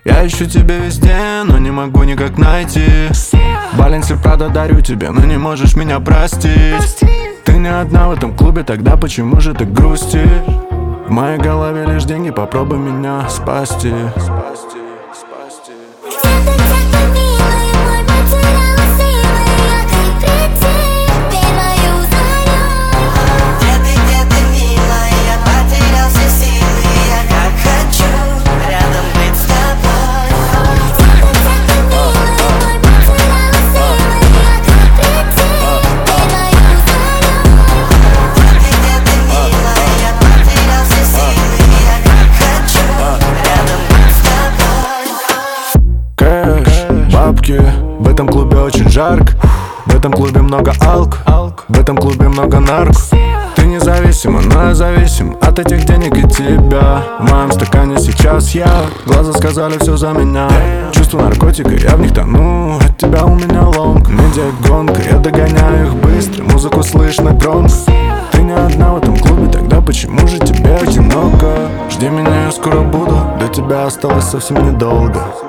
Я ищу тебя везде, но не могу никак найти. Баленси Прада дарю тебе, но не можешь меня простить. Ты не одна в этом клубе, тогда почему же ты грустишь? В моей голове лишь деньги, попробуй меня спасти. Бабки, в этом клубе очень жарко. В этом клубе много алк, в этом клубе много нарк. Ты независима, но я зависим от этих денег и тебя. В моем стакане сейчас я. Глаза сказали все за меня. Чувство наркотика, я в них тону. От тебя у меня лонг, медиагонка. Я догоняю их быстро, музыку слышно громко. Ты не одна в этом клубе, тогда почему же тебе одиноко? Жди меня, я скоро буду, до тебя осталось совсем недолго.